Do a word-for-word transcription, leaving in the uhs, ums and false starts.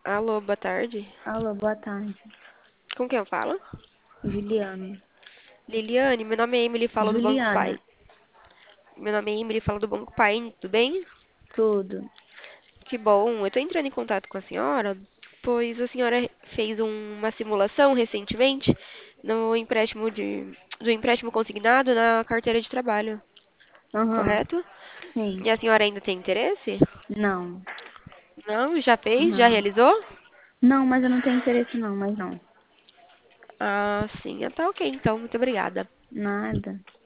Alô, boa tarde. Alô, boa tarde. Com quem eu falo? Juliana. Liliane, meu nome é Emily, falo do Banco Pai. Juliana, Meu nome é Emily, falo do Banco Pai, tudo bem? tudo. Que bom, eu tô entrando em contato com a senhora, pois a senhora fez um- uma simulação recentemente no empréstimo de, do empréstimo consignado na carteira de trabalho, Aham, correto? sim. E a senhora ainda tem interesse? Não, Não? Já fez? Já não. realizou? Não, mas eu não tenho interesse não, mas não. Ah, sim. Ah, tá ok, então. Muito obrigada. Nada.